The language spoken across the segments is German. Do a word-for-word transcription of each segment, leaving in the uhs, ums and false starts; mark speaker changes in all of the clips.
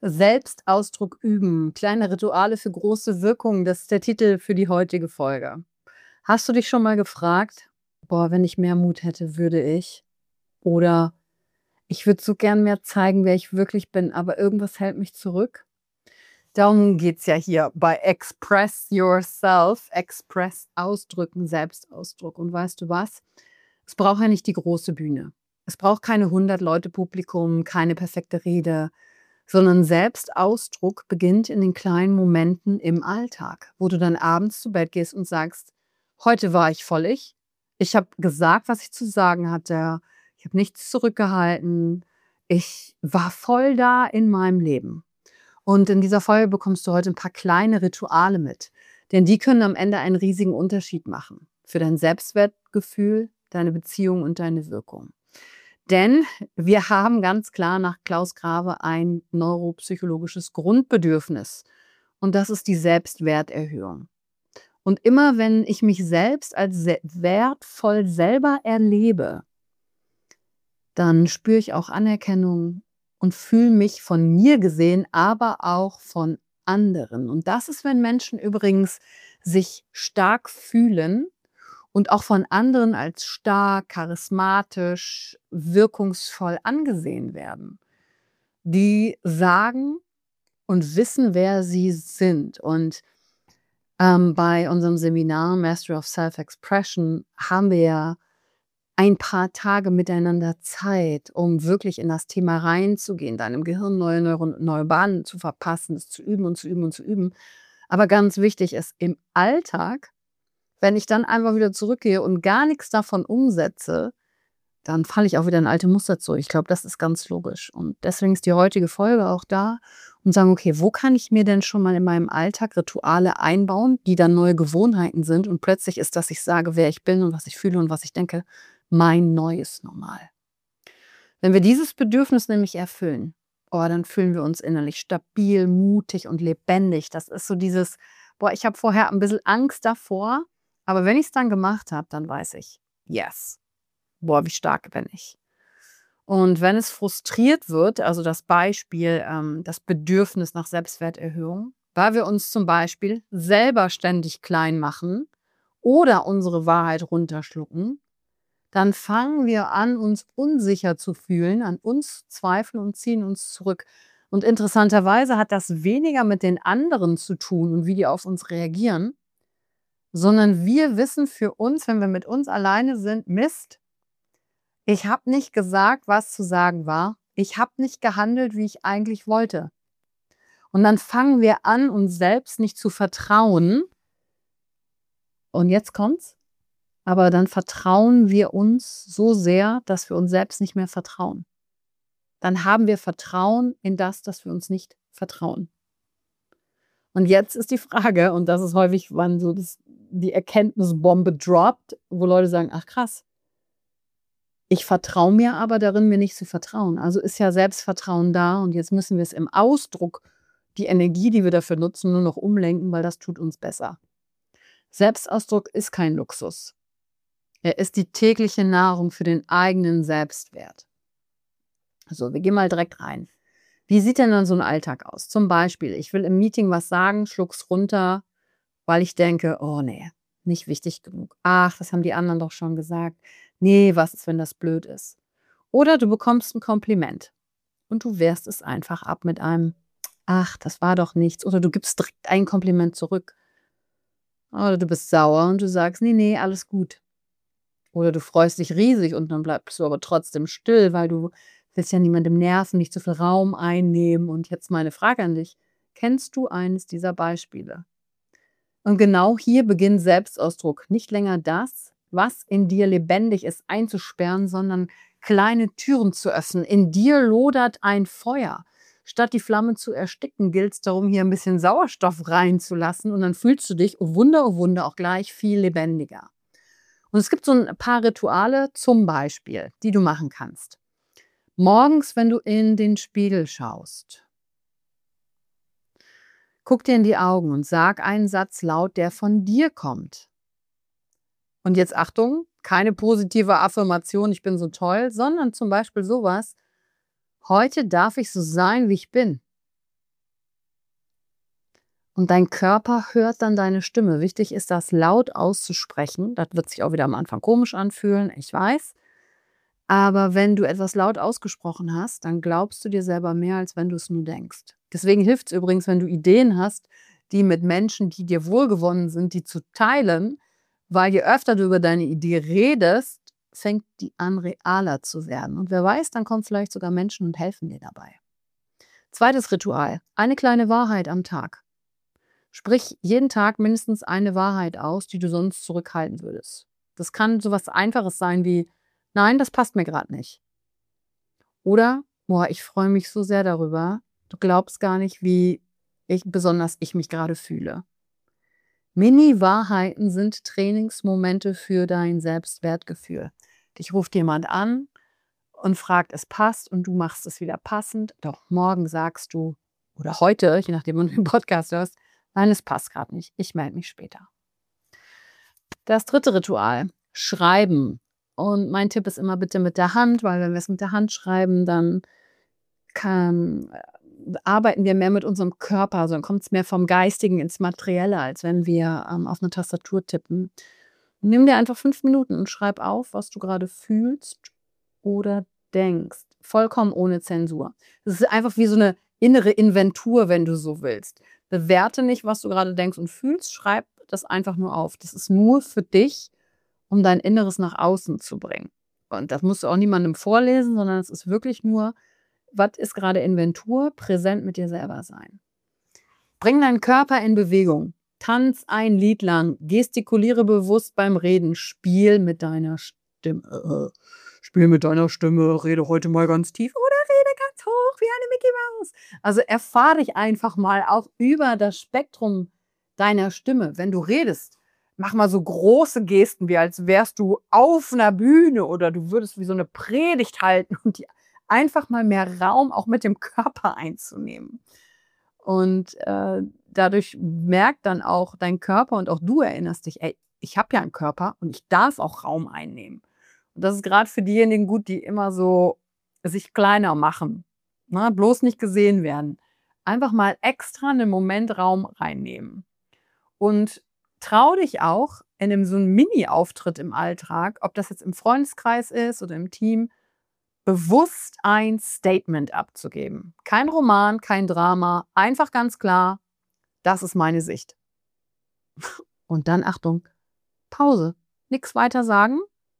Speaker 1: Selbstausdruck üben. Kleine Rituale für große Wirkung. Das ist der Titel für die heutige Folge. Hast du dich schon mal gefragt, boah, wenn ich mehr Mut hätte, würde ich? Oder ich würde so gern mehr zeigen, wer ich wirklich bin, aber irgendwas hält mich zurück? Darum geht es ja hier bei Express Yourself. Express ausdrücken, Selbstausdruck. Und weißt du was? Es braucht ja nicht die große Bühne. Es braucht keine hundert Leute Publikum, keine perfekte Rede, sondern Selbstausdruck beginnt in den kleinen Momenten im Alltag, wo du dann abends zu Bett gehst und sagst, heute war ich voll ich. Ich habe gesagt, was ich zu sagen hatte. Ich habe nichts zurückgehalten. Ich war voll da in meinem Leben. Und in dieser Folge bekommst du heute ein paar kleine Rituale mit, denn die können am Ende einen riesigen Unterschied machen für dein Selbstwertgefühl, deine Beziehung und deine Wirkung. Denn wir haben ganz klar nach Klaus Grave ein neuropsychologisches Grundbedürfnis und das ist die Selbstwerterhöhung. Und immer wenn ich mich selbst als se- wertvoll selber erlebe, dann spüre ich auch Anerkennung und fühle mich von mir gesehen, aber auch von anderen. Und das ist, wenn Menschen übrigens sich stark fühlen und auch von anderen als stark, charismatisch, wirkungsvoll angesehen werden. Die sagen und wissen, wer sie sind. Und ähm, bei unserem Seminar Mastery of Self-Expression haben wir ja ein paar Tage miteinander Zeit, um wirklich in das Thema reinzugehen, deinem Gehirn neue, Neuron neue Bahnen zu verpassen, es zu üben und zu üben und zu üben. Aber ganz wichtig ist, im Alltag, wenn ich dann einfach wieder zurückgehe und gar nichts davon umsetze, dann falle ich auch wieder in alte Muster zurück. Ich glaube, das ist ganz logisch. Und deswegen ist die heutige Folge auch da und sagen, okay, wo kann ich mir denn schon mal in meinem Alltag Rituale einbauen, die dann neue Gewohnheiten sind und plötzlich ist, dass ich sage, wer ich bin und was ich fühle und was ich denke, mein neues Normal. Wenn wir dieses Bedürfnis nämlich erfüllen, oh, dann fühlen wir uns innerlich stabil, mutig und lebendig. Das ist so dieses, boah, ich habe vorher ein bisschen Angst davor, aber wenn ich es dann gemacht habe, dann weiß ich, yes, boah, wie stark bin ich. Und wenn es frustriert wird, also das Beispiel, ähm, das Bedürfnis nach Selbstwerterhöhung, weil wir uns zum Beispiel selber ständig klein machen oder unsere Wahrheit runterschlucken, dann fangen wir an, uns unsicher zu fühlen, an uns zweifeln und ziehen uns zurück. Und interessanterweise hat das weniger mit den anderen zu tun und wie die auf uns reagieren, sondern wir wissen für uns, wenn wir mit uns alleine sind, Mist, ich habe nicht gesagt, was zu sagen war. Ich habe nicht gehandelt, wie ich eigentlich wollte. Und dann fangen wir an, uns selbst nicht zu vertrauen. Und jetzt kommt's. Aber dann vertrauen wir uns so sehr, dass wir uns selbst nicht mehr vertrauen. Dann haben wir Vertrauen in das, dass wir uns nicht vertrauen. Und jetzt ist die Frage, und das ist häufig, wann so das, die Erkenntnisbombe droppt, wo Leute sagen, ach krass, ich vertraue mir aber darin, mir nicht zu vertrauen. Also ist ja Selbstvertrauen da und jetzt müssen wir es im Ausdruck, die Energie, die wir dafür nutzen, nur noch umlenken, weil das tut uns besser. Selbstausdruck ist kein Luxus. Er ist die tägliche Nahrung für den eigenen Selbstwert. So, wir gehen mal direkt rein. Wie sieht denn dann so ein Alltag aus? Zum Beispiel, ich will im Meeting was sagen, schluck's runter, weil ich denke, oh nee, nicht wichtig genug. Ach, das haben die anderen doch schon gesagt. Nee, was ist, wenn das blöd ist? Oder du bekommst ein Kompliment und du wehrst es einfach ab mit einem, ach, das war doch nichts. Oder du gibst direkt ein Kompliment zurück. Oder du bist sauer und du sagst, nee, nee, alles gut. Oder du freust dich riesig und dann bleibst du aber trotzdem still, weil du willst ja niemandem nerven, nicht zu viel Raum einnehmen. Und jetzt meine Frage an dich. Kennst du eines dieser Beispiele? Und genau hier beginnt Selbstausdruck. Nicht länger das, was in dir lebendig ist, einzusperren, sondern kleine Türen zu öffnen. In dir lodert ein Feuer. Statt die Flamme zu ersticken, gilt es darum, hier ein bisschen Sauerstoff reinzulassen. Und dann fühlst du dich, oh Wunder, oh Wunder, auch gleich viel lebendiger. Und es gibt so ein paar Rituale, zum Beispiel, die du machen kannst. Morgens, wenn du in den Spiegel schaust, guck dir in die Augen und sag einen Satz laut, der von dir kommt. Und jetzt Achtung, keine positive Affirmation, ich bin so toll, sondern zum Beispiel sowas, heute darf ich so sein, wie ich bin. Und dein Körper hört dann deine Stimme. Wichtig ist, das laut auszusprechen. Das wird sich auch wieder am Anfang komisch anfühlen, ich weiß. Aber wenn du etwas laut ausgesprochen hast, dann glaubst du dir selber mehr, als wenn du es nur denkst. Deswegen hilft es übrigens, wenn du Ideen hast, die mit Menschen, die dir wohlgewonnen sind, die zu teilen, weil je öfter du über deine Idee redest, fängt die an, realer zu werden. Und wer weiß, dann kommen vielleicht sogar Menschen und helfen dir dabei. Zweites Ritual, eine kleine Wahrheit am Tag. Sprich jeden Tag mindestens eine Wahrheit aus, die du sonst zurückhalten würdest. Das kann sowas Einfaches sein wie, nein, das passt mir gerade nicht. Oder, boah, ich freue mich so sehr darüber, du glaubst gar nicht, wie ich, besonders ich mich gerade fühle. Mini-Wahrheiten sind Trainingsmomente für dein Selbstwertgefühl. Dich ruft jemand an und fragt, es passt und du machst es wieder passend. Doch morgen sagst du, oder heute, je nachdem, wann du den Podcast hörst, nein, es passt gerade nicht, ich melde mich später. Das dritte Ritual, Schreiben. Und mein Tipp ist immer bitte mit der Hand, weil wenn wir es mit der Hand schreiben, dann kann, äh, arbeiten wir mehr mit unserem Körper, also dann kommt es mehr vom Geistigen ins Materielle, als wenn wir ähm, auf eine Tastatur tippen. Nimm dir einfach fünf Minuten und schreib auf, was du gerade fühlst oder denkst. Vollkommen ohne Zensur. Das ist einfach wie so eine innere Inventur, wenn du so willst. Bewerte nicht, was du gerade denkst und fühlst, schreib das einfach nur auf. Das ist nur für dich, um dein Inneres nach außen zu bringen. Und das musst du auch niemandem vorlesen, sondern es ist wirklich nur, was ist gerade Inventur, präsent mit dir selber sein. Bring deinen Körper in Bewegung. Tanz ein Lied lang, gestikuliere bewusst beim Reden, spiel mit deiner Stimme. Spiel mit deiner Stimme, rede heute mal ganz tief oder rede ganz hoch wie eine Mickey Maus. Also erfahr dich einfach mal auch über das Spektrum deiner Stimme. Wenn du redest, mach mal so große Gesten, wie als wärst du auf einer Bühne oder du würdest wie so eine Predigt halten und die einfach mal mehr Raum auch mit dem Körper einzunehmen. Und äh, dadurch merkt dann auch dein Körper und auch du erinnerst dich, ey, ich habe ja einen Körper und ich darf auch Raum einnehmen. Und das ist gerade für diejenigen gut, die immer so sich kleiner machen, ne? Bloß nicht gesehen werden. Einfach mal extra einen Moment Raum reinnehmen. Und trau dich auch in einem, so einem Mini-Auftritt im Alltag, ob das jetzt im Freundeskreis ist oder im Team, bewusst ein Statement abzugeben. Kein Roman, kein Drama, einfach ganz klar, das ist meine Sicht. Und dann, Achtung, Pause. Nichts weiter sagen.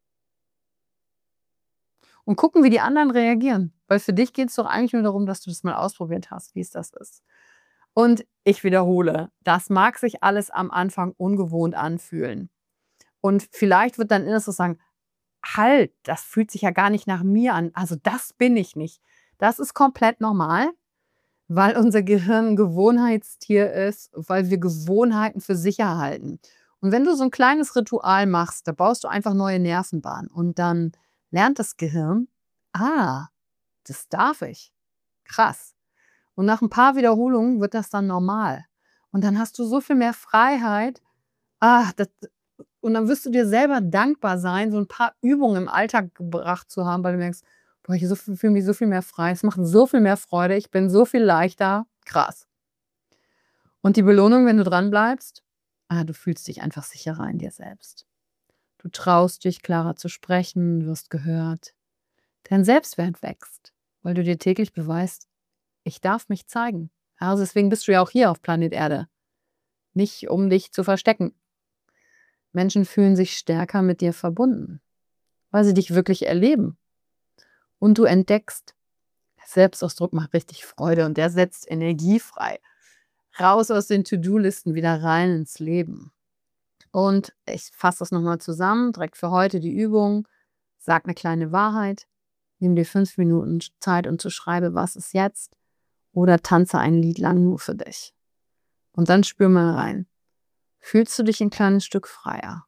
Speaker 1: Und gucken, wie die anderen reagieren. Weil für dich geht es doch eigentlich nur darum, dass du das mal ausprobiert hast, wie es das ist. Und ich wiederhole, das mag sich alles am Anfang ungewohnt anfühlen. Und vielleicht wird dein Inneres so sagen, halt, das fühlt sich ja gar nicht nach mir an. Also das bin ich nicht. Das ist komplett normal, weil unser Gehirn ein Gewohnheitstier ist, weil wir Gewohnheiten für sicher halten. Und wenn du so ein kleines Ritual machst, da baust du einfach neue Nervenbahnen und dann lernt das Gehirn, ah, das darf ich. Krass. Und nach ein paar Wiederholungen wird das dann normal. Und dann hast du so viel mehr Freiheit. Ah, das, und dann wirst du dir selber dankbar sein, so ein paar Übungen im Alltag gebracht zu haben, weil du merkst, boah, ich so viel- fühle mich so viel mehr frei, es macht so viel mehr Freude, ich bin so viel leichter. Krass. Und die Belohnung, wenn du dran bleibst, ah, du fühlst dich einfach sicherer in dir selbst. Du traust dich, klarer zu sprechen, wirst gehört. Dein Selbstwert wächst, weil du dir täglich beweist, ich darf mich zeigen. Also deswegen bist du ja auch hier auf Planet Erde. Nicht, um dich zu verstecken. Menschen fühlen sich stärker mit dir verbunden, weil sie dich wirklich erleben. Und du entdeckst, Selbstausdruck macht richtig Freude und der setzt Energie frei. Raus aus den To-Do-Listen, wieder rein ins Leben. Und ich fasse das nochmal zusammen, direkt für heute die Übung. Sag eine kleine Wahrheit, nimm dir fünf Minuten Zeit und zu schreibe, was ist jetzt, oder tanze ein Lied lang nur für dich. Und dann spür mal rein. Fühlst du dich ein kleines Stück freier?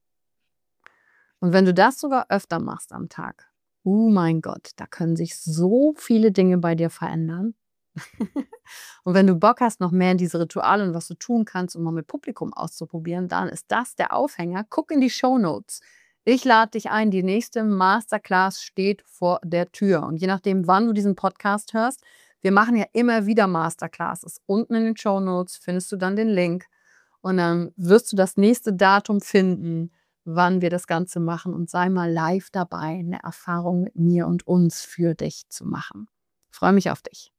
Speaker 1: Und wenn du das sogar öfter machst am Tag, oh mein Gott, da können sich so viele Dinge bei dir verändern. Und wenn du Bock hast, noch mehr in diese Rituale und was du tun kannst, um mal mit Publikum auszuprobieren, dann ist das der Aufhänger. Guck in die Shownotes. Ich lade dich ein, die nächste Masterclass steht vor der Tür. Und je nachdem, wann du diesen Podcast hörst, Wir machen ja immer wieder Masterclasses. Unten in den Shownotes findest du dann den Link und dann wirst du das nächste Datum finden, wann wir das Ganze machen, und sei mal live dabei, eine Erfahrung mit mir und uns für dich zu machen. Ich freue mich auf dich.